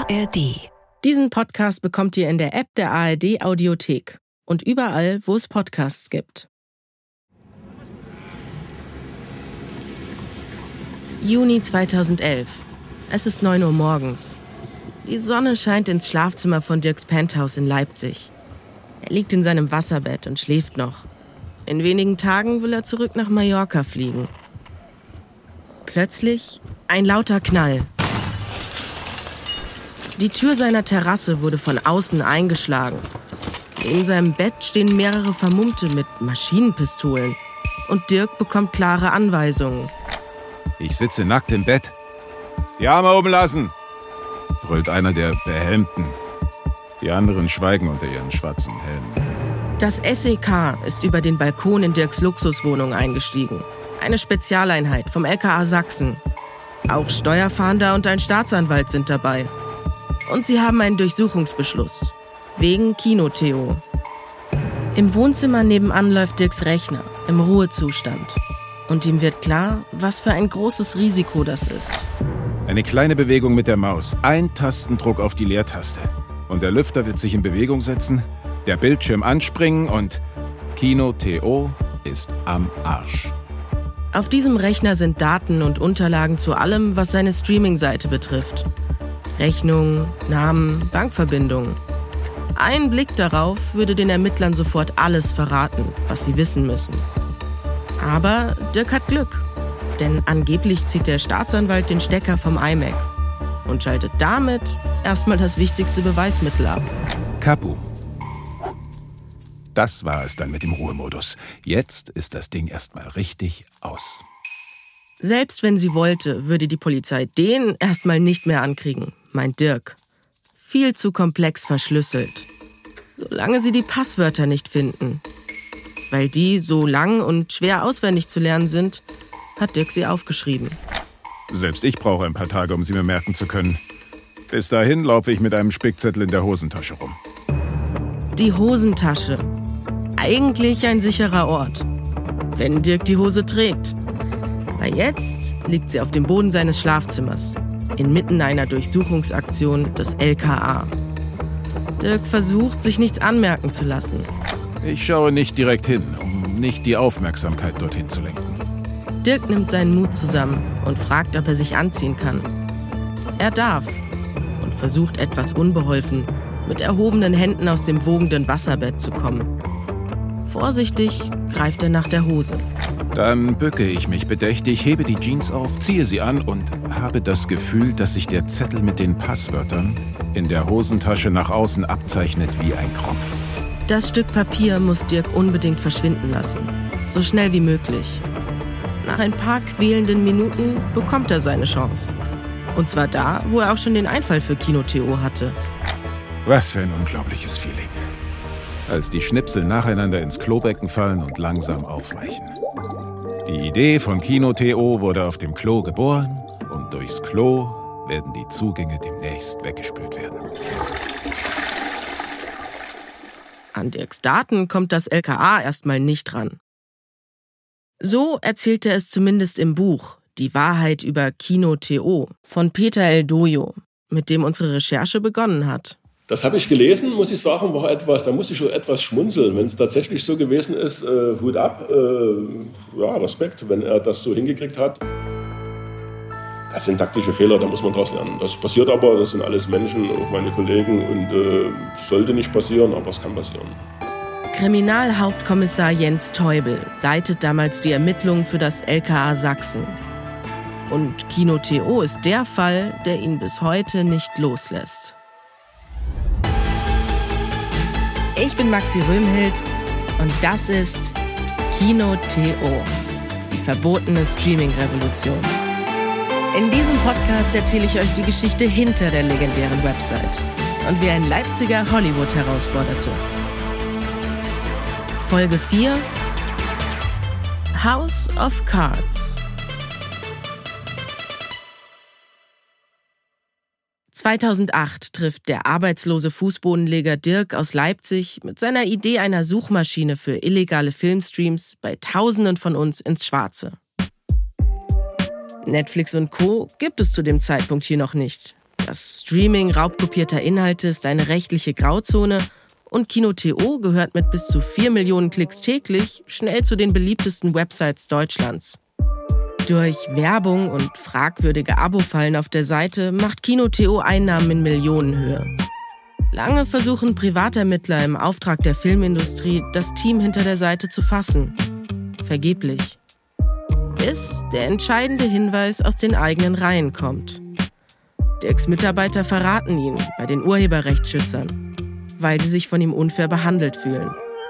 ARD. Diesen Podcast bekommt ihr in der App der ARD Audiothek und überall, wo es Podcasts gibt. Juni 2011. Es ist 9 Uhr morgens. Die Sonne scheint ins Schlafzimmer von Dirks Penthouse in Leipzig. Er liegt in seinem Wasserbett und schläft noch. In wenigen Tagen will er zurück nach Mallorca fliegen. Plötzlich ein lauter Knall. Die Tür seiner Terrasse wurde von außen eingeschlagen. Neben seinem Bett stehen mehrere Vermummte mit Maschinenpistolen. Und Dirk bekommt klare Anweisungen. Ich sitze nackt im Bett. Die Arme oben lassen, brüllt einer der Behelmten. Die anderen schweigen unter ihren schwarzen Helmen. Das SEK ist über den Balkon in Dirks Luxuswohnung eingestiegen. Eine Spezialeinheit vom LKA Sachsen. Auch Steuerfahnder und ein Staatsanwalt sind dabei. Und sie haben einen Durchsuchungsbeschluss. Wegen Kino-Theo. Im Wohnzimmer nebenan läuft Dirks Rechner im Ruhezustand. Und ihm wird klar, was für ein großes Risiko das ist. Eine kleine Bewegung mit der Maus, ein Tastendruck auf die Leertaste. Und der Lüfter wird sich in Bewegung setzen, der Bildschirm anspringen und Kino-Theo ist am Arsch. Auf diesem Rechner sind Daten und Unterlagen zu allem, was seine Streaming-Seite betrifft. Rechnungen, Namen, Bankverbindungen. Ein Blick darauf würde den Ermittlern sofort alles verraten, was sie wissen müssen. Aber Dirk hat Glück, denn angeblich zieht der Staatsanwalt den Stecker vom iMac und schaltet damit erstmal das wichtigste Beweismittel ab. Kaboom. Das war es dann mit dem Ruhemodus. Jetzt ist das Ding erstmal richtig aus. Selbst wenn sie wollte, würde die Polizei den erstmal nicht mehr ankriegen, meint Dirk. Viel zu komplex verschlüsselt. Solange sie die Passwörter nicht finden. Weil die so lang und schwer auswendig zu lernen sind, hat Dirk sie aufgeschrieben. Selbst ich brauche ein paar Tage, um sie mir merken zu können. Bis dahin laufe ich mit einem Spickzettel in der Hosentasche rum. Die Hosentasche. Eigentlich ein sicherer Ort. Wenn Dirk die Hose trägt. Weil jetzt liegt sie auf dem Boden seines Schlafzimmers. Inmitten einer Durchsuchungsaktion des LKA. Dirk versucht, sich nichts anmerken zu lassen. Ich schaue nicht direkt hin, um nicht die Aufmerksamkeit dorthin zu lenken. Dirk nimmt seinen Mut zusammen und fragt, ob er sich anziehen kann. Er darf und versucht etwas unbeholfen, mit erhobenen Händen aus dem wogenden Wasserbett zu kommen. Vorsichtig greift er nach der Hose. Dann bücke ich mich bedächtig, hebe die Jeans auf, ziehe sie an und habe das Gefühl, dass sich der Zettel mit den Passwörtern in der Hosentasche nach außen abzeichnet wie ein Kropf. Das Stück Papier muss Dirk unbedingt verschwinden lassen. So schnell wie möglich. Nach ein paar quälenden Minuten bekommt er seine Chance. Und zwar da, wo er auch schon den Einfall für Kino-Theo hatte. Was für ein unglaubliches Feeling. Als die Schnipsel nacheinander ins Klobecken fallen und langsam aufweichen. Die Idee von Kino-Theo wurde auf dem Klo geboren und durchs Klo werden die Zugänge demnächst weggespült werden. An Dirks Daten kommt das LKA erstmal nicht ran. So erzählt er es zumindest im Buch Die Wahrheit über Kino-Theo von Peter L. Dojo, mit dem unsere Recherche begonnen hat. Das habe ich gelesen, muss ich sagen, da musste ich schon etwas schmunzeln. Wenn es tatsächlich so gewesen ist, Hut ab, Respekt, wenn er das so hingekriegt hat. Das sind taktische Fehler, da muss man draus lernen. Das passiert aber, das sind alles Menschen, auch meine Kollegen, und sollte nicht passieren, aber es kann passieren. Kriminalhauptkommissar Jens Teubel leitet damals die Ermittlungen für das LKA Sachsen. Und Kino-Theo ist der Fall, der ihn bis heute nicht loslässt. Ich bin Maxi Röhmhild und das ist Kino-Theo, die verbotene Streaming-Revolution. In diesem Podcast erzähle ich euch die Geschichte hinter der legendären Website und wie ein Leipziger Hollywood herausforderte. Folge 4: House of Cards. 2008 trifft der arbeitslose Fußbodenleger Dirk aus Leipzig mit seiner Idee einer Suchmaschine für illegale Filmstreams bei Tausenden von uns ins Schwarze. Netflix und Co. gibt es zu dem Zeitpunkt hier noch nicht. Das Streaming raubkopierter Inhalte ist eine rechtliche Grauzone und Kino.to gehört mit bis zu 4 Millionen Klicks täglich schnell zu den beliebtesten Websites Deutschlands. Durch Werbung und fragwürdige Abo-Fallen auf der Seite macht Kino.to Einnahmen in Millionenhöhe. Lange versuchen Privatermittler im Auftrag der Filmindustrie, das Team hinter der Seite zu fassen. Vergeblich. Bis der entscheidende Hinweis aus den eigenen Reihen kommt. Dirks Mitarbeiter verraten ihn bei den Urheberrechtsschützern, weil sie sich von ihm unfair behandelt fühlen.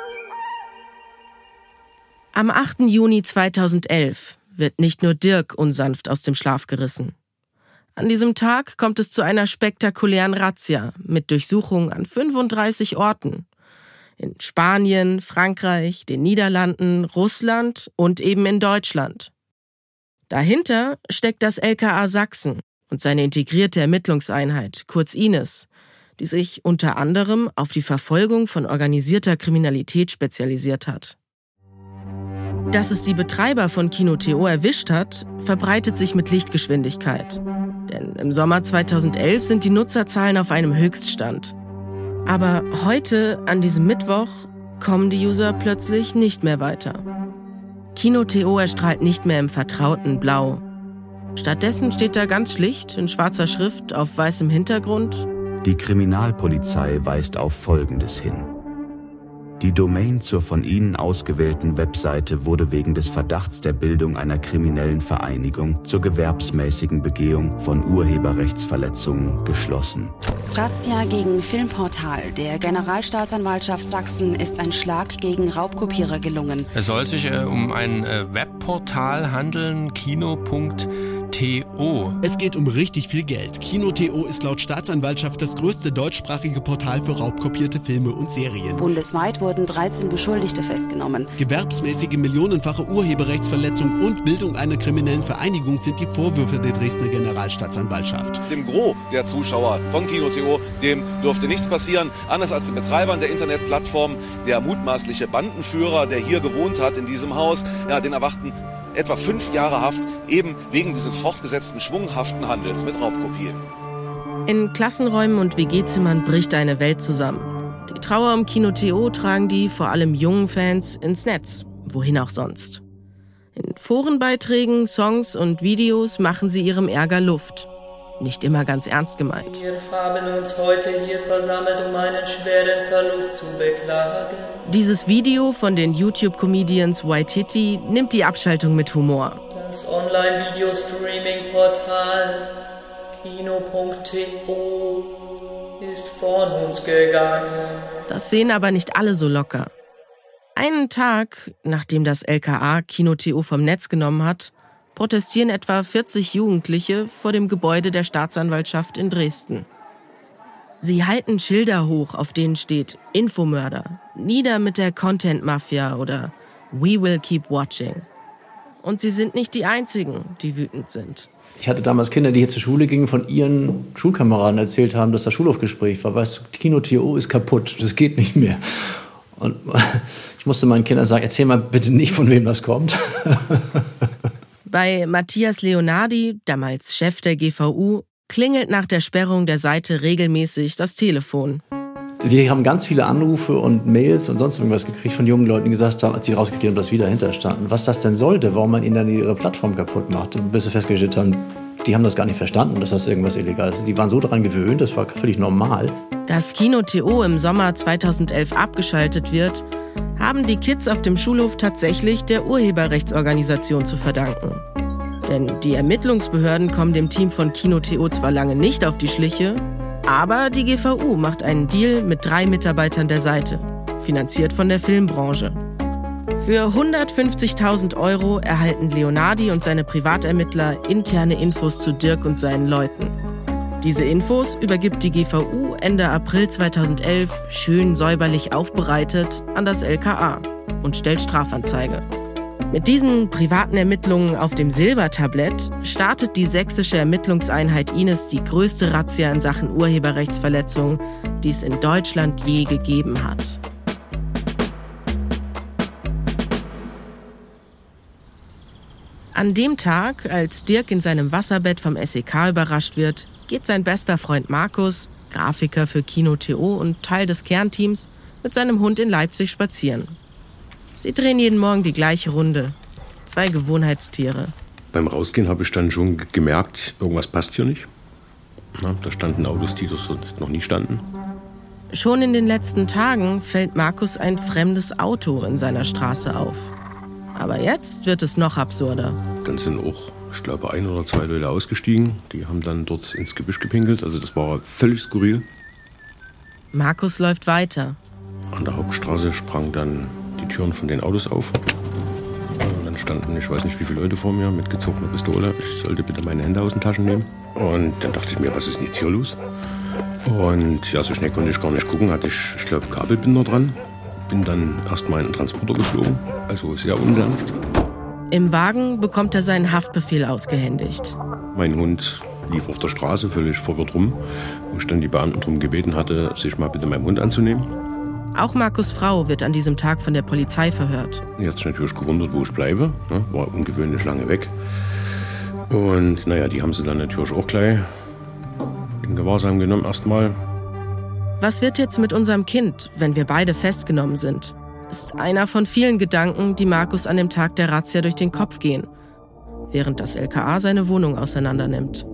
Am 8. Juni 2011 wird nicht nur Dirk unsanft aus dem Schlaf gerissen. An diesem Tag kommt es zu einer spektakulären Razzia mit Durchsuchungen an 35 Orten. In Spanien, Frankreich, den Niederlanden, Russland und eben in Deutschland. Dahinter steckt das LKA Sachsen und seine integrierte Ermittlungseinheit, kurz INES, die sich unter anderem auf die Verfolgung von organisierter Kriminalität spezialisiert hat. Dass es die Betreiber von Kino.to erwischt hat, verbreitet sich mit Lichtgeschwindigkeit. Denn im Sommer 2011 sind die Nutzerzahlen auf einem Höchststand. Aber heute, an diesem Mittwoch, kommen die User plötzlich nicht mehr weiter. Kino.to erstrahlt nicht mehr im vertrauten Blau. Stattdessen steht da ganz schlicht in schwarzer Schrift auf weißem Hintergrund: Die Kriminalpolizei weist auf Folgendes hin. Die Domain zur von Ihnen ausgewählten Webseite wurde wegen des Verdachts der Bildung einer kriminellen Vereinigung zur gewerbsmäßigen Begehung von Urheberrechtsverletzungen geschlossen. Razzia gegen Filmportal der Generalstaatsanwaltschaft Sachsen ist ein Schlag gegen Raubkopierer gelungen. Es soll sich um ein Webportal handeln, Kino.to. Es geht um richtig viel Geld. Kino.to ist laut Staatsanwaltschaft das größte deutschsprachige Portal für raubkopierte Filme und Serien. Bundesweit wurden 13 Beschuldigte festgenommen. Gewerbsmäßige millionenfache Urheberrechtsverletzung und Bildung einer kriminellen Vereinigung sind die Vorwürfe der Dresdner Generalstaatsanwaltschaft. Dem Gros der Zuschauer von Kino.to, dem durfte nichts passieren. Anders als den Betreibern der Internetplattform, der mutmaßliche Bandenführer, der hier gewohnt hat in diesem Haus, ja, den erwarten etwa 5 Jahre Haft, eben wegen dieses fortgesetzten schwunghaften Handels mit Raubkopien. In Klassenräumen und WG-Zimmern bricht eine Welt zusammen. Die Trauer um Kino.to tragen die vor allem jungen Fans ins Netz, wohin auch sonst. In Forenbeiträgen, Songs und Videos machen sie ihrem Ärger Luft. Nicht immer ganz ernst gemeint. Wir haben uns heute hier versammelt, um einen schweren Verlust zu beklagen. Dieses Video von den YouTube-Comedians Waititi nimmt die Abschaltung mit Humor. Das Online-Video-Streaming-Portal Kino.to ist von uns gegangen. Das sehen aber nicht alle so locker. Einen Tag, nachdem das LKA Kino.to vom Netz genommen hat, protestieren etwa 40 Jugendliche vor dem Gebäude der Staatsanwaltschaft in Dresden. Sie halten Schilder hoch, auf denen steht Infomörder, nieder mit der Content-Mafia oder We will keep watching. Und sie sind nicht die Einzigen, die wütend sind. Ich hatte damals Kinder, die hier zur Schule gingen, von ihren Schulkameraden erzählt haben, dass das Schulhofgespräch war. Weißt du, Kino.to ist kaputt, das geht nicht mehr. Und ich musste meinen Kindern sagen, erzähl mal bitte nicht, von wem das kommt. Bei Matthias Leonardi, damals Chef der GVU, klingelt nach der Sperrung der Seite regelmäßig das Telefon. Wir haben ganz viele Anrufe und Mails und sonst irgendwas gekriegt von jungen Leuten, die gesagt haben, als sie rausgekriegt haben, dass wir dahinter standen, was das denn sollte, warum man ihnen dann ihre Plattform kaputt macht. Und bis sie festgestellt haben, die haben das gar nicht verstanden, dass das irgendwas illegal ist. Die waren so daran gewöhnt, das war völlig normal. Dass Kino.to im Sommer 2011 abgeschaltet wird, haben die Kids auf dem Schulhof tatsächlich der Urheberrechtsorganisation zu verdanken. Denn die Ermittlungsbehörden kommen dem Team von Kino.to zwar lange nicht auf die Schliche, aber die GVU macht einen Deal mit 3 Mitarbeitern der Seite, finanziert von der Filmbranche. Für 150.000 € erhalten Leonardi und seine Privatermittler interne Infos zu Dirk und seinen Leuten. Diese Infos übergibt die GVU Ende April 2011 schön säuberlich aufbereitet an das LKA und stellt Strafanzeige. Mit diesen privaten Ermittlungen auf dem Silbertablett startet die sächsische Ermittlungseinheit INES die größte Razzia in Sachen Urheberrechtsverletzung, die es in Deutschland je gegeben hat. An dem Tag, als Dirk in seinem Wasserbett vom SEK überrascht wird, geht sein bester Freund Markus, Grafiker für Kino.to und Teil des Kernteams, mit seinem Hund in Leipzig spazieren. Sie drehen jeden Morgen die gleiche Runde. 2 Gewohnheitstiere. Beim Rausgehen habe ich dann schon gemerkt, irgendwas passt hier nicht. Na, da standen Autos, die da sonst noch nie standen. Schon in den letzten Tagen fällt Markus ein fremdes Auto in seiner Straße auf. Aber jetzt wird es noch absurder. Dann sind auch, ich glaube, 1 oder 2 Leute ausgestiegen. Die haben dann dort ins Gebüsch gepinkelt. Also das war völlig skurril. Markus läuft weiter. An der Hauptstraße sprangen dann die Türen von den Autos auf. Und dann standen, ich weiß nicht wie viele Leute vor mir mit gezogener Pistole. Ich sollte bitte meine Hände aus den Taschen nehmen. Und dann dachte ich mir, was ist denn jetzt hier los? Und ja, so schnell konnte ich gar nicht gucken. Hatte ich glaube, Kabelbinder dran. Bin dann erstmal in den Transporter geflogen. Also sehr unsanft. Im Wagen bekommt er seinen Haftbefehl ausgehändigt. Mein Hund lief auf der Straße völlig verwirrt rum, wo ich dann die Beamten darum gebeten hatte, sich mal bitte meinem Hund anzunehmen. Auch Markus' Frau wird an diesem Tag von der Polizei verhört. Die hat sich natürlich gewundert, wo ich bleibe. War ungewöhnlich lange weg. Und naja, die haben sie dann natürlich auch gleich in Gewahrsam genommen erstmal. Was wird jetzt mit unserem Kind, wenn wir beide festgenommen sind? Ist einer von vielen Gedanken, die Markus an dem Tag der Razzia durch den Kopf gehen, während das LKA seine Wohnung auseinandernimmt.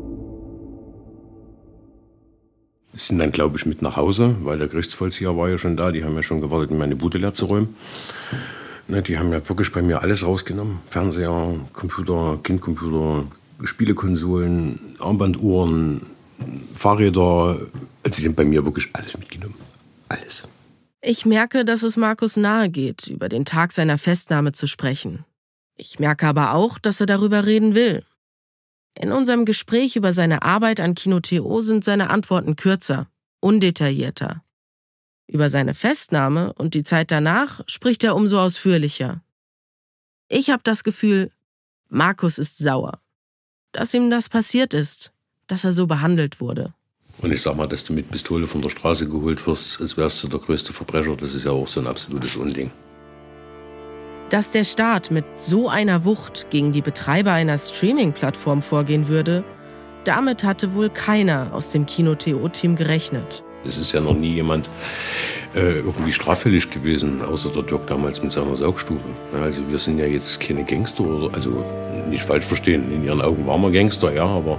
Wir sind dann, glaube ich, mit nach Hause, weil der Gerichtsvollzieher war ja schon da. Die haben ja schon gewartet, meine Bude leer zu räumen. Die haben ja wirklich bei mir alles rausgenommen. Fernseher, Computer, Kindcomputer, Spielekonsolen, Armbanduhren, Fahrräder. Also die haben bei mir wirklich alles mitgenommen. Alles. Ich merke, dass es Markus nahe geht, über den Tag seiner Festnahme zu sprechen. Ich merke aber auch, dass er darüber reden will. In unserem Gespräch über seine Arbeit an Kino.to sind seine Antworten kürzer, undetaillierter. Über seine Festnahme und die Zeit danach spricht er umso ausführlicher. Ich habe das Gefühl, Markus ist sauer. Dass ihm das passiert ist, dass er so behandelt wurde. Und ich sag mal, dass du mit Pistole von der Straße geholt wirst, als wärst du der größte Verbrecher, das ist ja auch so ein absolutes Unding. Dass der Staat mit so einer Wucht gegen die Betreiber einer Streaming-Plattform vorgehen würde, damit hatte wohl keiner aus dem Kino.to-Team gerechnet. Es ist ja noch nie jemand irgendwie straffällig gewesen, außer der Dirk damals mit seiner Saugstube. Also wir sind ja jetzt keine Gangster, also nicht falsch verstehen, in ihren Augen waren wir Gangster, ja, aber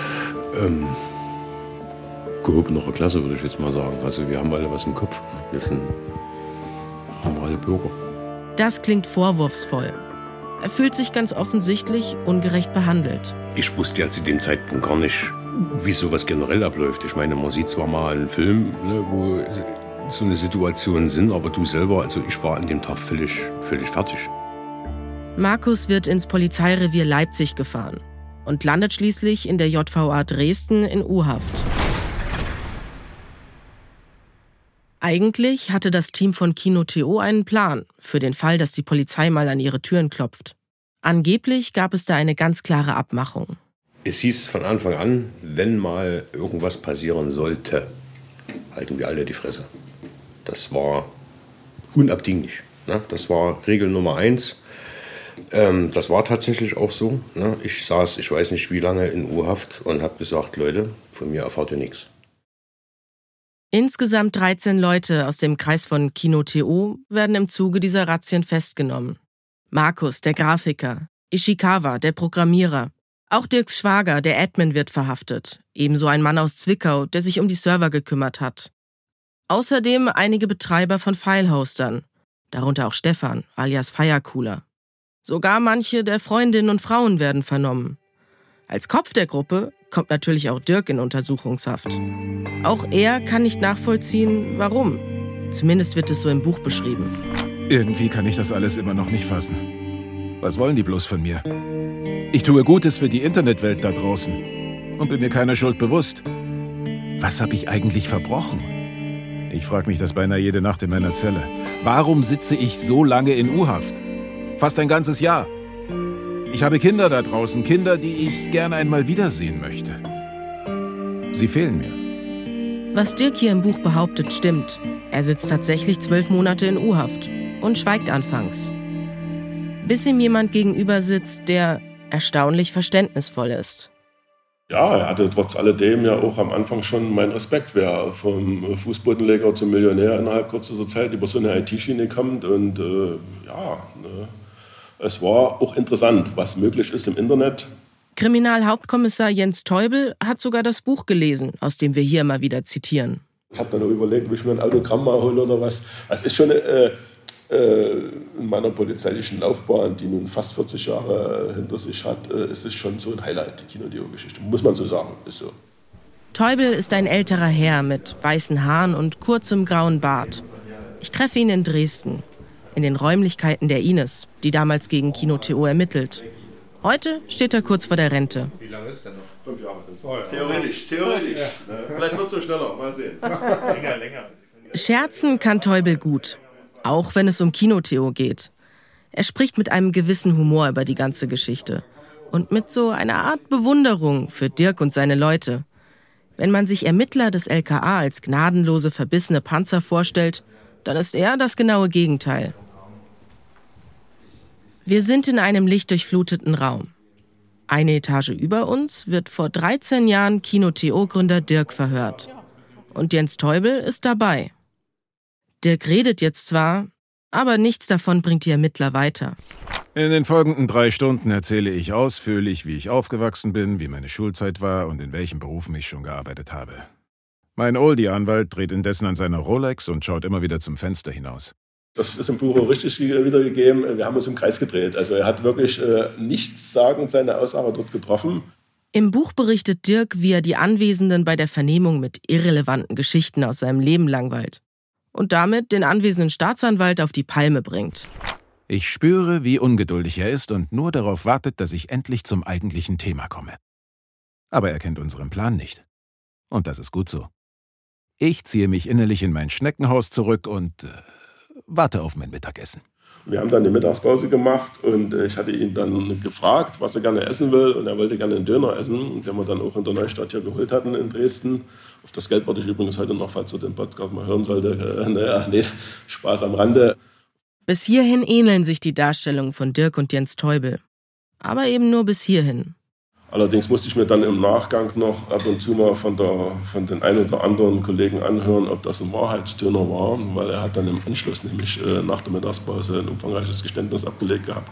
gehobener Klasse, würde ich jetzt mal sagen. Also wir haben alle was im Kopf, wir sind normale Bürger. Das klingt vorwurfsvoll. Er fühlt sich ganz offensichtlich ungerecht behandelt. Ich wusste ja zu dem Zeitpunkt gar nicht, wie sowas generell abläuft. Ich meine, man sieht zwar mal einen Film, wo so eine Situation sind, aber du selber, also ich war an dem Tag völlig fertig. Markus wird ins Polizeirevier Leipzig gefahren und landet schließlich in der JVA Dresden in U-Haft. Eigentlich hatte das Team von Kino.to einen Plan für den Fall, dass die Polizei mal an ihre Türen klopft. Angeblich gab es da eine ganz klare Abmachung. Es hieß von Anfang an, wenn mal irgendwas passieren sollte, halten wir alle die Fresse. Das war unabdinglich. Ne? Das war Regel Nummer 1. Das war tatsächlich auch so. Ne? Ich saß, ich weiß nicht wie lange, in U-Haft und habe gesagt, Leute, von mir erfahrt ihr nichts. Insgesamt 13 Leute aus dem Kreis von Kino.to werden im Zuge dieser Razzien festgenommen. Markus, der Grafiker, Ishikawa, der Programmierer. Auch Dirks Schwager, der Admin, wird verhaftet. Ebenso ein Mann aus Zwickau, der sich um die Server gekümmert hat. Außerdem einige Betreiber von Filehostern, darunter auch Stefan, alias Feiercooler. Sogar manche der Freundinnen und Frauen werden vernommen. Als Kopf der Gruppe kommt natürlich auch Dirk in Untersuchungshaft. Auch er kann nicht nachvollziehen, warum. Zumindest wird es so im Buch beschrieben. Irgendwie kann ich das alles immer noch nicht fassen. Was wollen die bloß von mir? Ich tue Gutes für die Internetwelt da draußen und bin mir keiner Schuld bewusst. Was habe ich eigentlich verbrochen? Ich frage mich das beinahe jede Nacht in meiner Zelle. Warum sitze ich so lange in U-Haft? Fast ein ganzes Jahr. Ich habe Kinder da draußen, Kinder, die ich gerne einmal wiedersehen möchte. Sie fehlen mir. Was Dirk hier im Buch behauptet, stimmt. Er sitzt tatsächlich 12 Monate in U-Haft und schweigt anfangs. Bis ihm jemand gegenüber sitzt, der erstaunlich verständnisvoll ist. Ja, er hatte trotz alledem ja auch am Anfang schon meinen Respekt, wer vom Fußbodenleger zum Millionär innerhalb kürzester Zeit über so eine IT-Schiene kommt. Und es war auch interessant, was möglich ist im Internet. Kriminalhauptkommissar Jens Teubel hat sogar das Buch gelesen, aus dem wir hier mal wieder zitieren. Ich habe dann noch überlegt, ob ich mir ein Autogramm mal hole oder was. Es ist schon in meiner polizeilichen Laufbahn, die nun fast 40 Jahre hinter sich hat, ist es schon so ein Highlight, die Kino.to-Geschichte. Muss man so sagen, ist so. Teubel ist ein älterer Herr mit weißen Haaren und kurzem grauen Bart. Ich treffe ihn in Dresden, in den Räumlichkeiten der Ines, die damals gegen Kino.to ermittelt. Heute steht er kurz vor der Rente. Wie lange ist es denn noch? 5 Jahre. Theoretisch. Ja. Vielleicht wird es so schneller, mal sehen. länger. Scherzen kann Teubel gut, auch wenn es um Kino.to geht. Er spricht mit einem gewissen Humor über die ganze Geschichte und mit so einer Art Bewunderung für Dirk und seine Leute. Wenn man sich Ermittler des LKA als gnadenlose, verbissene Panzer vorstellt, dann ist er das genaue Gegenteil. Wir sind in einem lichtdurchfluteten Raum. Eine Etage über uns wird vor 13 Jahren Kino.to-Gründer Dirk verhört. Und Jens Teubel ist dabei. Dirk redet jetzt zwar, aber nichts davon bringt die Ermittler weiter. In den folgenden 3 Stunden erzähle ich ausführlich, wie ich aufgewachsen bin, wie meine Schulzeit war und in welchen Berufen ich schon gearbeitet habe. Mein Oldie-Anwalt dreht indessen an seiner Rolex und schaut immer wieder zum Fenster hinaus. Das ist im Buch auch richtig wiedergegeben. Wir haben uns im Kreis gedreht. Also er hat wirklich nichtssagend seine Aussage dort getroffen. Im Buch berichtet Dirk, wie er die Anwesenden bei der Vernehmung mit irrelevanten Geschichten aus seinem Leben langweilt und damit den anwesenden Staatsanwalt auf die Palme bringt. Ich spüre, wie ungeduldig er ist und nur darauf wartet, dass ich endlich zum eigentlichen Thema komme. Aber er kennt unseren Plan nicht. Und das ist gut so. Ich ziehe mich innerlich in mein Schneckenhaus zurück und warte auf mein Mittagessen. Wir haben dann die Mittagspause gemacht und ich hatte ihn dann gefragt, was er gerne essen will. Und er wollte gerne einen Döner essen, den wir dann auch in der Neustadt hier geholt hatten in Dresden. Auf das Geld warte ich übrigens heute noch, falls er den Podcast mal hören sollte. Spaß am Rande. Bis hierhin ähneln sich die Darstellungen von Dirk und Jens Teubel. Aber eben nur bis hierhin. Allerdings musste ich mir dann im Nachgang noch ab und zu mal von den ein oder anderen Kollegen anhören, ob das ein Wahrheitstöner war, weil er hat dann im Anschluss nämlich nach der Mittagspause ein umfangreiches Geständnis abgelegt gehabt.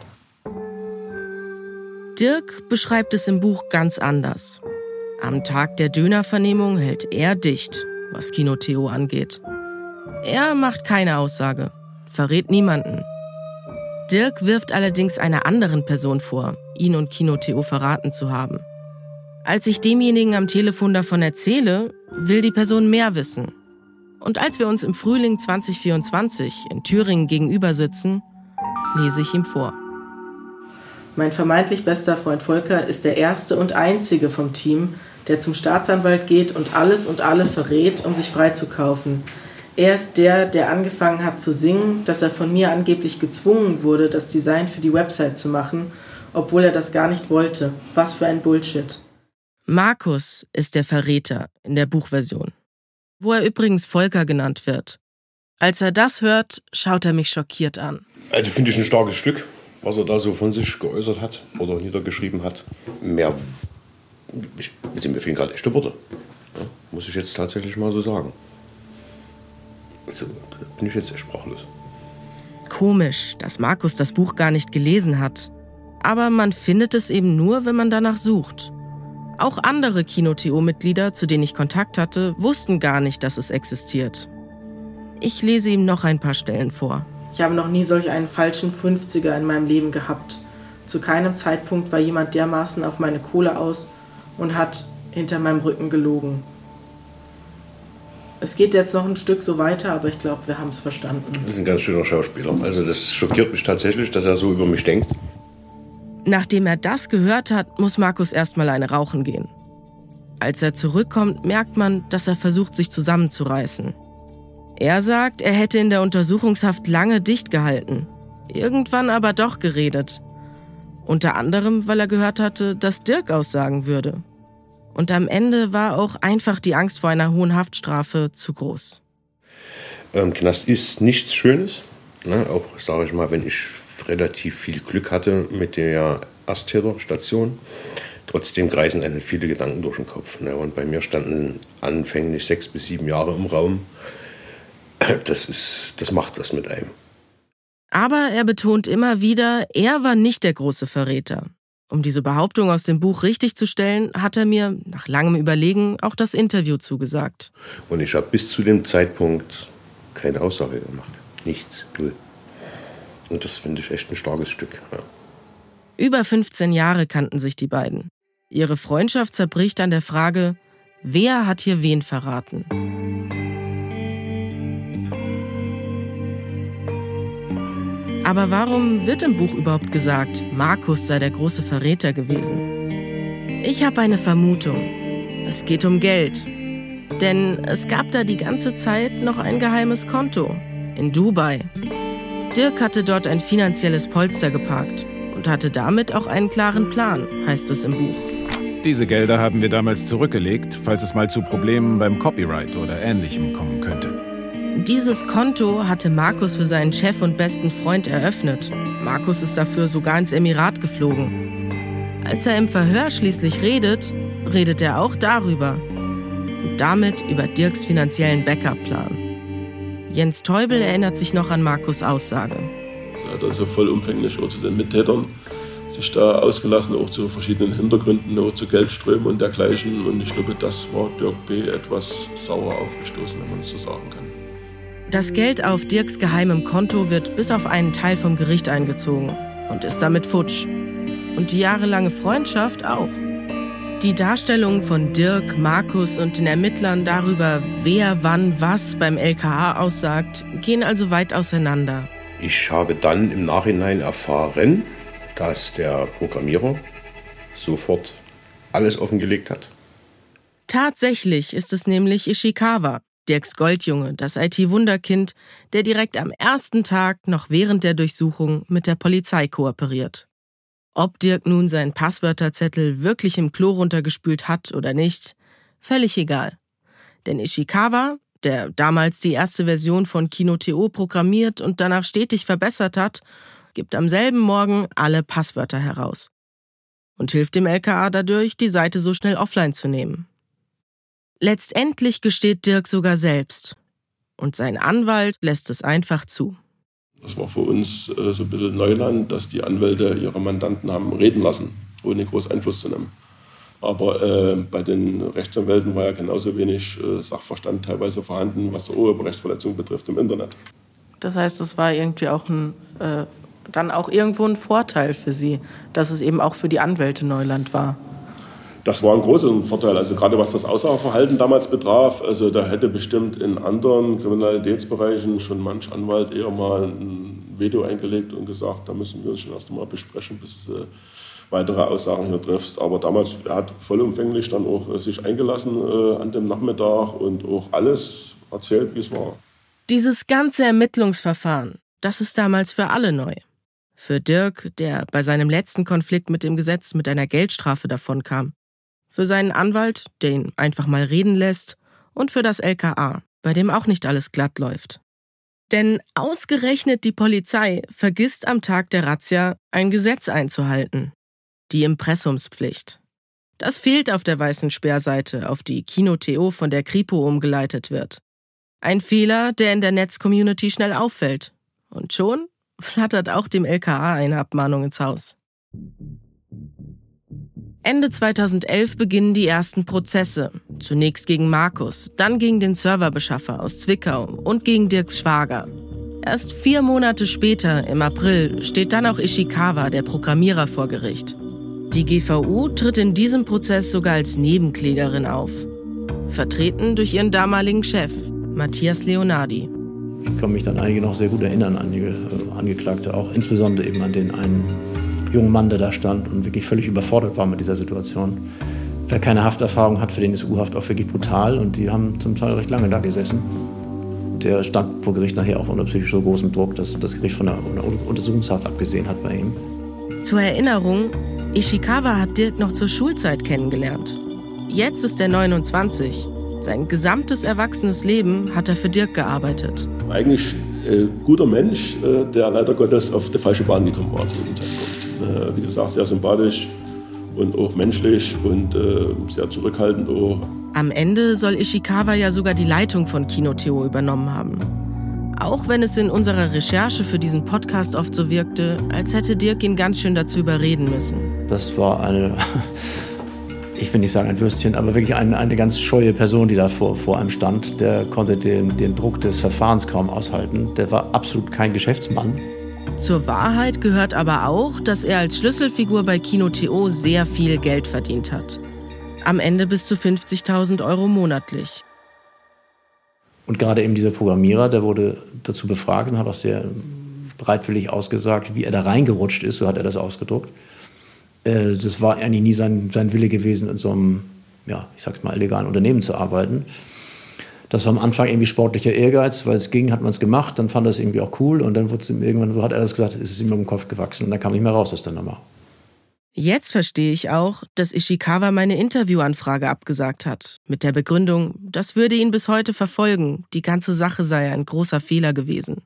Dirk beschreibt es im Buch ganz anders. Am Tag der Dönervernehmung hält er dicht, was Kino.to angeht. Er macht keine Aussage, verrät niemanden. Dirk wirft allerdings einer anderen Person vor, ihn und Kino.to verraten zu haben. Als ich demjenigen am Telefon davon erzähle, will die Person mehr wissen. Und als wir uns im Frühling 2024 in Thüringen gegenüber sitzen, lese ich ihm vor. Mein vermeintlich bester Freund Volker ist der erste und einzige vom Team, der zum Staatsanwalt geht und alles und alle verrät, um sich freizukaufen. Er ist der angefangen hat zu singen, dass er von mir angeblich gezwungen wurde, das Design für die Website zu machen, obwohl er das gar nicht wollte. Was für ein Bullshit. Markus ist der Verräter in der Buchversion, wo er übrigens Volker genannt wird. Als er das hört, schaut er mich schockiert an. Also finde ich ein starkes Stück, was er da so von sich geäußert hat oder niedergeschrieben hat. Mir fehlen gerade echte Worte. Ja, muss ich jetzt tatsächlich mal so sagen. Also, da bin ich jetzt sehr sprachlos. Komisch, dass Markus das Buch gar nicht gelesen hat. Aber man findet es eben nur, wenn man danach sucht. Auch andere Kino.to-Mitglieder, zu denen ich Kontakt hatte, wussten gar nicht, dass es existiert. Ich lese ihm noch ein paar Stellen vor. Ich habe noch nie solch einen falschen 50er in meinem Leben gehabt. Zu keinem Zeitpunkt war jemand dermaßen auf meine Kohle aus und hat hinter meinem Rücken gelogen. Es geht jetzt noch ein Stück so weiter, aber ich glaube, wir haben es verstanden. Das ist ein ganz schöner Schauspieler. Also das schockiert mich tatsächlich, dass er so über mich denkt. Nachdem er das gehört hat, muss Markus erstmal eine rauchen gehen. Als er zurückkommt, merkt man, dass er versucht, sich zusammenzureißen. Er sagt, er hätte in der Untersuchungshaft lange dicht gehalten, irgendwann aber doch geredet. Unter anderem, weil er gehört hatte, dass Dirk aussagen würde. Und am Ende war auch einfach die Angst vor einer hohen Haftstrafe zu groß. Knast ist nichts Schönes. Ne? Auch, sage ich mal, wenn ich relativ viel Glück hatte mit der Ersttäterstation, Trotzdem kreisen einem viele Gedanken durch den Kopf. Ne? Und bei mir standen anfänglich 6 bis 7 Jahre im Raum. Das macht was mit einem. Aber er betont immer wieder, er war nicht der große Verräter. Um diese Behauptung aus dem Buch richtigzustellen, hat er mir nach langem Überlegen auch das Interview zugesagt. Und ich habe bis zu dem Zeitpunkt keine Aussage gemacht. Nichts. Null. Und das finde ich echt ein starkes Stück. Ja. Über 15 Jahre kannten sich die beiden. Ihre Freundschaft zerbricht an der Frage, wer hat hier wen verraten? Aber warum wird im Buch überhaupt gesagt, Markus sei der große Verräter gewesen? Ich habe eine Vermutung. Es geht um Geld. Denn es gab da die ganze Zeit noch ein geheimes Konto in Dubai. Dirk hatte dort ein finanzielles Polster geparkt und hatte damit auch einen klaren Plan, heißt es im Buch. Diese Gelder haben wir damals zurückgelegt, falls es mal zu Problemen beim Copyright oder Ähnlichem kommen könnte. Dieses Konto hatte Markus für seinen Chef und besten Freund eröffnet. Markus ist dafür sogar ins Emirat geflogen. Als er im Verhör schließlich redet er auch darüber. Und damit über Dirks finanziellen Backup-Plan. Jens Teubel erinnert sich noch an Markus' Aussage. Er hat also vollumfänglich auch zu den Mittätern sich da ausgelassen, auch zu verschiedenen Hintergründen, auch zu Geldströmen und dergleichen. Und ich glaube, das war Dirk B. etwas sauer aufgestoßen, wenn man es so sagen kann. Das Geld auf Dirks geheimem Konto wird bis auf einen Teil vom Gericht eingezogen und ist damit futsch. Und die jahrelange Freundschaft auch. Die Darstellung von Dirk, Markus und den Ermittlern darüber, wer wann was beim LKA aussagt, gehen also weit auseinander. Ich habe dann im Nachhinein erfahren, dass der Programmierer sofort alles offengelegt hat. Tatsächlich ist es nämlich Ishikawa, Dirks Goldjunge, das IT-Wunderkind, der direkt am ersten Tag noch während der Durchsuchung mit der Polizei kooperiert. Ob Dirk nun seinen Passwörterzettel wirklich im Klo runtergespült hat oder nicht, völlig egal. Denn Ishikawa, der damals die erste Version von Kino.to programmiert und danach stetig verbessert hat, gibt am selben Morgen alle Passwörter heraus und hilft dem LKA dadurch, die Seite so schnell offline zu nehmen. Letztendlich gesteht Dirk sogar selbst und sein Anwalt lässt es einfach zu. Das war für uns so ein bisschen Neuland, dass die Anwälte ihre Mandanten haben reden lassen, ohne groß Einfluss zu nehmen. Aber bei den Rechtsanwälten war ja genauso wenig Sachverstand teilweise vorhanden, was Urheberrechtsverletzung betrifft im Internet. Das heißt, es war irgendwie auch dann auch irgendwo ein Vorteil für Sie, dass es eben auch für die Anwälte Neuland war. Das war ein großer Vorteil, also gerade was das Aussageverhalten damals betraf. Also da hätte bestimmt in anderen Kriminalitätsbereichen schon manch Anwalt eher mal ein Veto eingelegt und gesagt, da müssen wir uns schon erst einmal besprechen, bis du weitere Aussagen hier triffst. Aber damals, er hat vollumfänglich dann auch sich eingelassen an dem Nachmittag und auch alles erzählt, wie es war. Dieses ganze Ermittlungsverfahren, das ist damals für alle neu. Für Dirk, der bei seinem letzten Konflikt mit dem Gesetz mit einer Geldstrafe davonkam. Für seinen Anwalt, der ihn einfach mal reden lässt, und für das LKA, bei dem auch nicht alles glatt läuft. Denn ausgerechnet die Polizei vergisst am Tag der Razzia, ein Gesetz einzuhalten. Die Impressumspflicht. Das fehlt auf der weißen Sperrseite, auf die Kino.to von der Kripo umgeleitet wird. Ein Fehler, der in der Netz-Community schnell auffällt. Und schon flattert auch dem LKA eine Abmahnung ins Haus. Ende 2011 beginnen die ersten Prozesse. Zunächst gegen Markus, dann gegen den Serverbeschaffer aus Zwickau und gegen Dirks Schwager. Erst 4 Monate später, im April, steht dann auch Ishikawa, der Programmierer, vor Gericht. Die GVU tritt in diesem Prozess sogar als Nebenklägerin auf. Vertreten durch ihren damaligen Chef, Matthias Leonardi. Ich kann mich dann einige noch sehr gut erinnern an die Angeklagte, auch insbesondere eben an den einen jungen Mann, der da stand und wirklich völlig überfordert war mit dieser Situation. Wer keine Hafterfahrung hat, für den ist U-Haft auch wirklich brutal und die haben zum Teil recht lange da gesessen. Der stand vor Gericht nachher auch unter psychisch so großem Druck, dass das Gericht von einer Untersuchungshaft abgesehen hat bei ihm. Zur Erinnerung, Ishikawa hat Dirk noch zur Schulzeit kennengelernt. Jetzt ist er 29. Sein gesamtes erwachsenes Leben hat er für Dirk gearbeitet. Eigentlich guter Mensch, der leider Gottes auf die falsche Bahn gekommen war zu dem Zeitpunkt. Wie gesagt, sehr sympathisch und auch menschlich und sehr zurückhaltend auch. Am Ende soll Ishikawa ja sogar die Leitung von Kino.to übernommen haben. Auch wenn es in unserer Recherche für diesen Podcast oft so wirkte, als hätte Dirk ihn ganz schön dazu überreden müssen. Das war ich will nicht sagen ein Würstchen, aber wirklich eine ganz scheue Person, die da vor einem stand. Der konnte den Druck des Verfahrens kaum aushalten. Der war absolut kein Geschäftsmann. Zur Wahrheit gehört aber auch, dass er als Schlüsselfigur bei Kino.to sehr viel Geld verdient hat. Am Ende bis zu 50.000 € monatlich. Und gerade eben dieser Programmierer, der wurde dazu befragt und hat auch sehr bereitwillig ausgesagt, wie er da reingerutscht ist, so hat er das ausgedrückt. Das war eigentlich nie sein Wille gewesen, in so einem, ich sag's mal, illegalen Unternehmen zu arbeiten. Das war am Anfang irgendwie sportlicher Ehrgeiz, weil es ging, hat man es gemacht, dann fand er es irgendwie auch cool und dann irgendwann hat er das gesagt, ist es ihm um den Kopf gewachsen und dann kam nicht mehr raus aus der Nummer. Jetzt verstehe ich auch, dass Ishikawa meine Interviewanfrage abgesagt hat. Mit der Begründung, das würde ihn bis heute verfolgen. Die ganze Sache sei ein großer Fehler gewesen.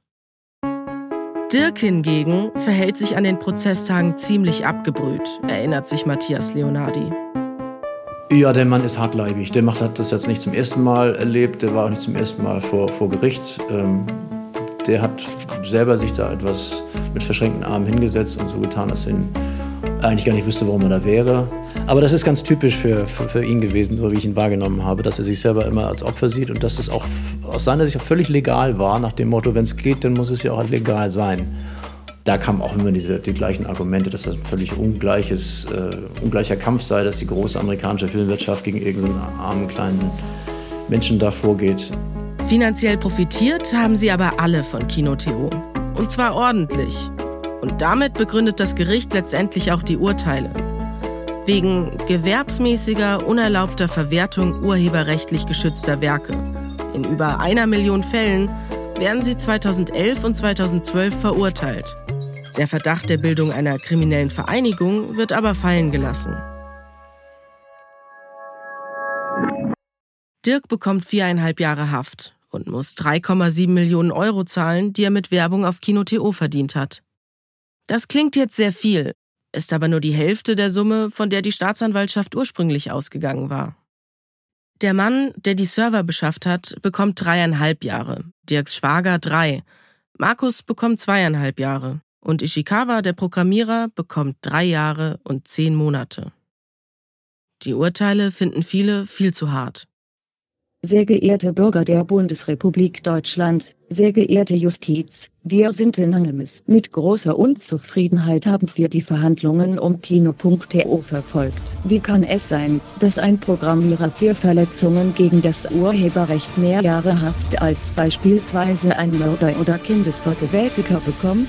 Dirk hingegen verhält sich an den Prozesstagen ziemlich abgebrüht, erinnert sich Matthias Leonardi. Ja, der Mann ist hartleibig. Der hat das jetzt nicht zum ersten Mal erlebt. Der war auch nicht zum ersten Mal vor Gericht. Der hat selber sich da etwas mit verschränkten Armen hingesetzt und so getan, dass er eigentlich gar nicht wüsste, warum er da wäre. Aber das ist ganz typisch für ihn gewesen, so wie ich ihn wahrgenommen habe, dass er sich selber immer als Opfer sieht und dass es auch aus seiner Sicht auch völlig legal war, nach dem Motto, wenn es geht, dann muss es ja auch legal sein. Da kamen auch immer die gleichen Argumente, dass das ein völlig ungleicher Kampf sei, dass die große amerikanische Filmwirtschaft gegen irgendeinen armen kleinen Menschen da vorgeht. Finanziell profitiert haben sie aber alle von Kino.to. Und zwar ordentlich. Und damit begründet das Gericht letztendlich auch die Urteile. Wegen gewerbsmäßiger, unerlaubter Verwertung urheberrechtlich geschützter Werke. In über 1 Million Fällen werden sie 2011 und 2012 verurteilt. Der Verdacht der Bildung einer kriminellen Vereinigung wird aber fallen gelassen. Dirk bekommt 4,5 Jahre Haft und muss 3,7 Millionen € zahlen, die er mit Werbung auf Kino.to verdient hat. Das klingt jetzt sehr viel, ist aber nur die Hälfte der Summe, von der die Staatsanwaltschaft ursprünglich ausgegangen war. Der Mann, der die Server beschafft hat, bekommt 3,5 Jahre, Dirks Schwager 3, Markus bekommt 2,5 Jahre und Ishikawa, der Programmierer, bekommt 3 Jahre und 10 Monate. Die Urteile finden viele viel zu hart. Sehr geehrte Bürger der Bundesrepublik Deutschland, sehr geehrte Justiz, wir sind Anonymous. Mit großer Unzufriedenheit haben wir die Verhandlungen um Kino.to verfolgt. Wie kann es sein, dass ein Programmierer für Verletzungen gegen das Urheberrecht mehr Jahre Haft als beispielsweise ein Mörder oder Kindesvergewaltiger bekommt?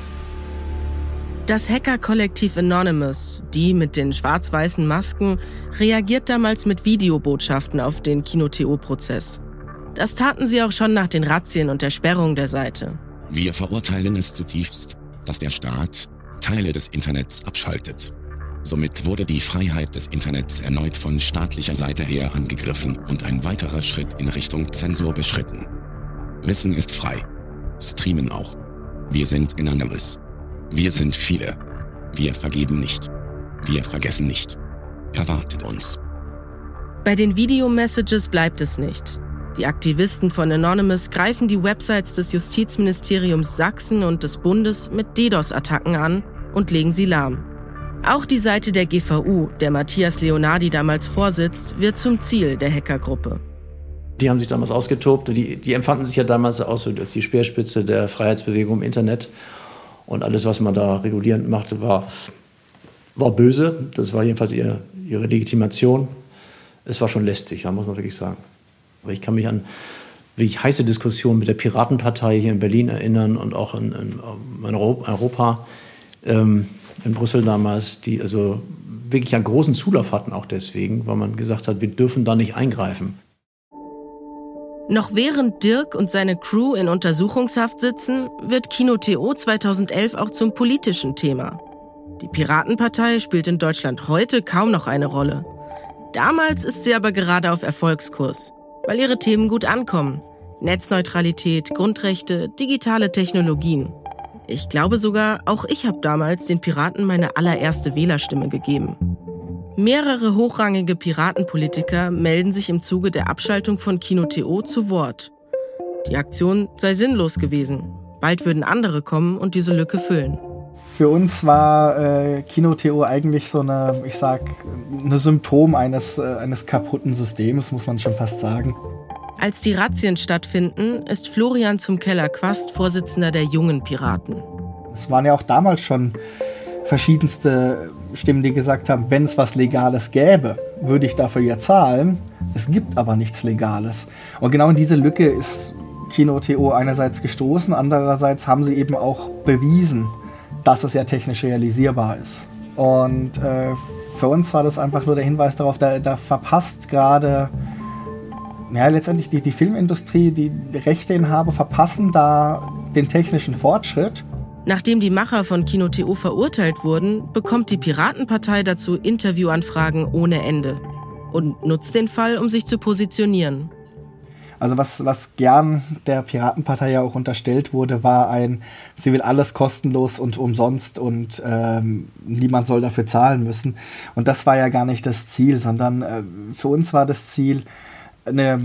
Das Hacker-Kollektiv Anonymous, die mit den schwarz-weißen Masken, reagiert damals mit Videobotschaften auf den Kino.to-Prozess. Das taten sie auch schon nach den Razzien und der Sperrung der Seite. Wir verurteilen es zutiefst, dass der Staat Teile des Internets abschaltet. Somit wurde die Freiheit des Internets erneut von staatlicher Seite her angegriffen und ein weiterer Schritt in Richtung Zensur beschritten. Wissen ist frei. Streamen auch. Wir sind Anonymous. Wir sind viele. Wir vergeben nicht. Wir vergessen nicht. Erwartet uns. Bei den Video-Messages bleibt es nicht. Die Aktivisten von Anonymous greifen die Websites des Justizministeriums Sachsen und des Bundes mit DDoS-Attacken an und legen sie lahm. Auch die Seite der GVU, der Matthias Leonardi damals vorsitzt, wird zum Ziel der Hackergruppe. Die haben sich damals ausgetobt. Die empfanden sich ja damals auch so als die Speerspitze der Freiheitsbewegung im Internet. Und alles, was man da regulierend machte, war böse. Das war jedenfalls ihre Legitimation. Es war schon lästig, muss man wirklich sagen. Aber ich kann mich an wirklich heiße Diskussionen mit der Piratenpartei hier in Berlin erinnern und auch in Europa, in Brüssel damals, die also wirklich einen großen Zulauf hatten, auch deswegen, weil man gesagt hat, wir dürfen da nicht eingreifen. Noch während Dirk und seine Crew in Untersuchungshaft sitzen, wird Kino.to 2011 auch zum politischen Thema. Die Piratenpartei spielt in Deutschland heute kaum noch eine Rolle. Damals ist sie aber gerade auf Erfolgskurs, weil ihre Themen gut ankommen. Netzneutralität, Grundrechte, digitale Technologien. Ich glaube sogar, auch ich habe damals den Piraten meine allererste Wählerstimme gegeben. Mehrere hochrangige Piratenpolitiker melden sich im Zuge der Abschaltung von Kino.to zu Wort. Die Aktion sei sinnlos gewesen. Bald würden andere kommen und diese Lücke füllen. Für uns war Kino.to eigentlich so eine Symptom eines kaputten Systems, muss man schon fast sagen. Als die Razzien stattfinden, ist Florian zum Keller-Quast Vorsitzender der jungen Piraten. Es waren ja auch damals schon verschiedenste Stimmen, die gesagt haben, wenn es was Legales gäbe, würde ich dafür ja zahlen. Es gibt aber nichts Legales. Und genau in diese Lücke ist Kino.to einerseits gestoßen, andererseits haben sie eben auch bewiesen, dass es ja technisch realisierbar ist. Und für uns war das einfach nur der Hinweis darauf, da verpasst gerade letztendlich die Filmindustrie, die Rechteinhaber verpassen da den technischen Fortschritt. Nachdem die Macher von Kino.to verurteilt wurden, bekommt die Piratenpartei dazu Interviewanfragen ohne Ende und nutzt den Fall, um sich zu positionieren. Also was gern der Piratenpartei ja auch unterstellt wurde, war sie will alles kostenlos und umsonst und niemand soll dafür zahlen müssen. Und das war ja gar nicht das Ziel, sondern für uns war das Ziel, eine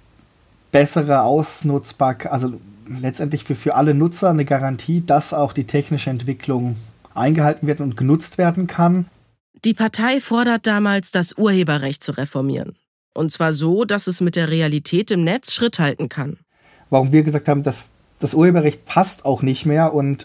bessere Ausnutzbarkeit, also letztendlich für alle Nutzer eine Garantie, dass auch die technische Entwicklung eingehalten wird und genutzt werden kann. Die Partei fordert damals, das Urheberrecht zu reformieren. Und zwar so, dass es mit der Realität im Netz Schritt halten kann. Warum wir gesagt haben, dass das Urheberrecht passt auch nicht mehr und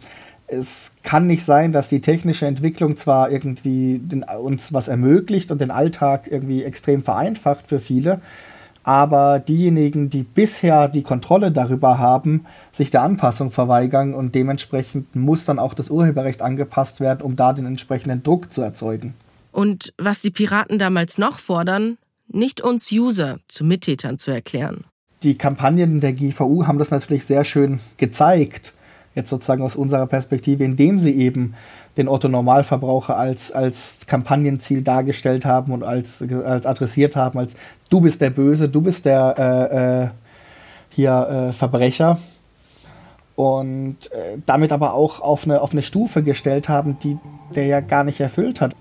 es kann nicht sein, dass die technische Entwicklung zwar irgendwie uns was ermöglicht und den Alltag irgendwie extrem vereinfacht für viele, aber diejenigen, die bisher die Kontrolle darüber haben, sich der Anpassung verweigern und dementsprechend muss dann auch das Urheberrecht angepasst werden, um da den entsprechenden Druck zu erzeugen. Und was die Piraten damals noch fordern, nicht uns User zu Mittätern zu erklären. Die Kampagnen der GVU haben das natürlich sehr schön gezeigt, jetzt sozusagen aus unserer Perspektive, indem sie eben den Otto-Normalverbraucher als Kampagnenziel dargestellt haben und als adressiert haben, als du bist der Böse, du bist der Verbrecher. Und damit aber auch auf eine Stufe gestellt haben, die der ja gar nicht erfüllt hat.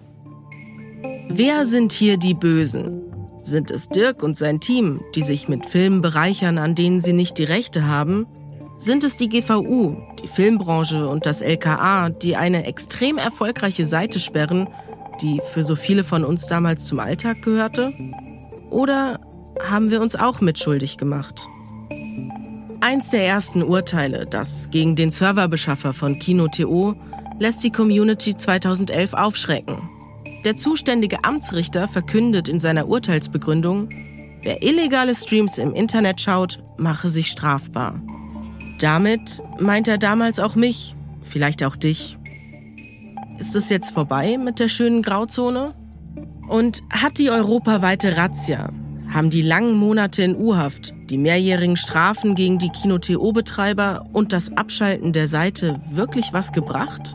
Wer sind hier die Bösen? Sind es Dirk und sein Team, die sich mit Filmen bereichern, an denen sie nicht die Rechte haben? Sind es die GVU, die Filmbranche und das LKA, die eine extrem erfolgreiche Seite sperren, die für so viele von uns damals zum Alltag gehörte? Oder haben wir uns auch mitschuldig gemacht? Eins der ersten Urteile, das gegen den Serverbeschaffer von Kino.to, lässt die Community 2011 aufschrecken. Der zuständige Amtsrichter verkündet in seiner Urteilsbegründung, wer illegale Streams im Internet schaut, mache sich strafbar. Damit meint er damals auch mich, vielleicht auch dich. Ist es jetzt vorbei mit der schönen Grauzone? Und hat die europaweite Razzia, haben die langen Monate in U-Haft, die mehrjährigen Strafen gegen die Kino.to-Betreiber und das Abschalten der Seite wirklich was gebracht?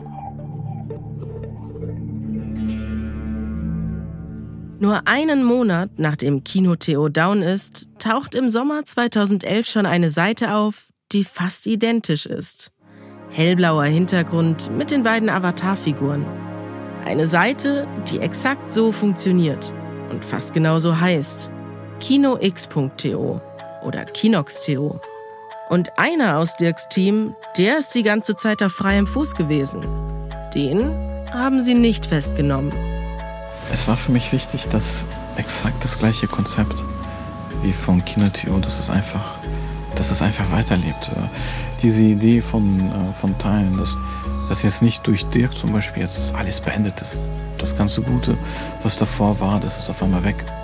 Nur einen Monat nachdem Kino.to down ist, taucht im Sommer 2011 schon eine Seite auf, die fast identisch ist. Hellblauer Hintergrund mit den beiden Avatarfiguren. Eine Seite, die exakt so funktioniert und fast genauso heißt. kinox.to oder Kinox.to. Und einer aus Dirks Team, der ist die ganze Zeit auf freiem Fuß gewesen. Den haben sie nicht festgenommen. Es war für mich wichtig, dass exakt das gleiche Konzept wie von Kino.to, dass es einfach weiterlebt. Diese Idee von Teilen, dass jetzt nicht durch Dirk zum Beispiel jetzt alles beendet ist. Das ganze Gute, was davor war, das ist auf einmal weg.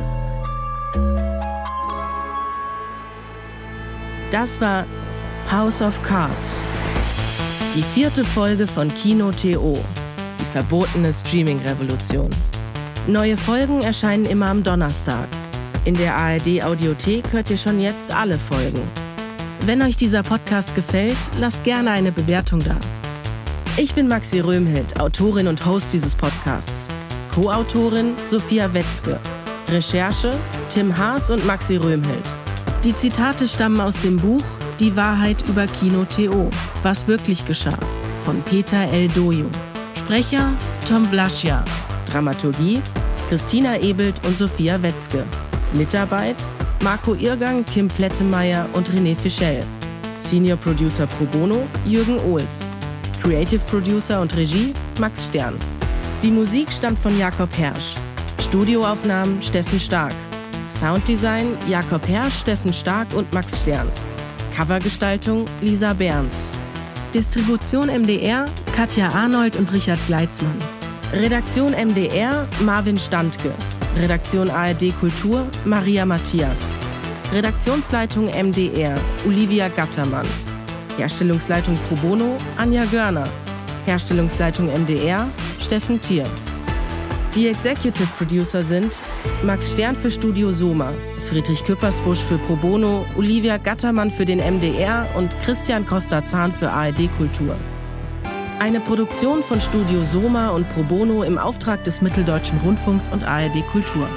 Das war House of Cards. Die 4. Folge von Kino.to, die verbotene Streaming-Revolution. Neue Folgen erscheinen immer am Donnerstag. In der ARD-Audiothek hört ihr schon jetzt alle Folgen. Wenn euch dieser Podcast gefällt, lasst gerne eine Bewertung da. Ich bin Maxi Röhmhild, Autorin und Host dieses Podcasts. Co-Autorin Sophia Wetzke. Recherche Tim Haas und Maxi Röhmhild. Die Zitate stammen aus dem Buch Die Wahrheit über Kino.to, was wirklich geschah, von Peter L. Dojo. Sprecher Tom Blaschia. Dramaturgie Christina Ebelt und Sophia Wetzke. Mitarbeit Marco Irgang, Kim Plettemeyer und René Fischel. Senior Producer pro bono Jürgen Ohls. Creative Producer und Regie Max Stern. Die Musik stammt von Jakob Hersch. Studioaufnahmen Steffen Stark. Sounddesign Jakob Hersch, Steffen Stark und Max Stern. Covergestaltung Lisa Behrens. Distribution MDR Katja Arnold und Richard Gleitzmann. Redaktion MDR Marvin Standke. Redaktion ARD Kultur Maria Matthias. Redaktionsleitung MDR Olivia Gattermann. Herstellungsleitung Pro Bono Anja Görner. Herstellungsleitung MDR Steffen Thier. Die Executive Producer sind Max Stern für Studio Soma, Friedrich Küppersbusch für Pro Bono, Olivia Gattermann für den MDR und Christian Costa-Zahn für ARD Kultur. Eine Produktion von Studio Soma und Pro Bono im Auftrag des Mitteldeutschen Rundfunks und ARD Kultur.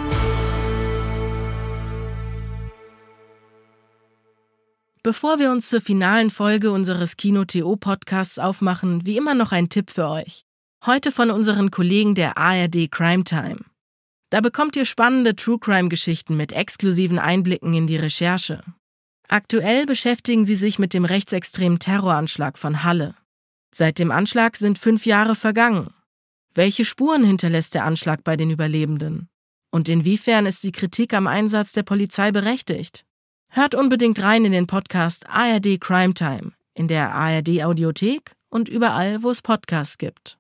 Bevor wir uns zur finalen Folge unseres Kino.to-Podcasts aufmachen, wie immer noch ein Tipp für euch. Heute von unseren Kollegen der ARD Crime Time. Da bekommt ihr spannende True-Crime-Geschichten mit exklusiven Einblicken in die Recherche. Aktuell beschäftigen sie sich mit dem rechtsextremen Terroranschlag von Halle. Seit dem Anschlag sind 5 Jahre vergangen. Welche Spuren hinterlässt der Anschlag bei den Überlebenden? Und inwiefern ist die Kritik am Einsatz der Polizei berechtigt? Hört unbedingt rein in den Podcast ARD Crime Time, in der ARD Audiothek und überall, wo es Podcasts gibt.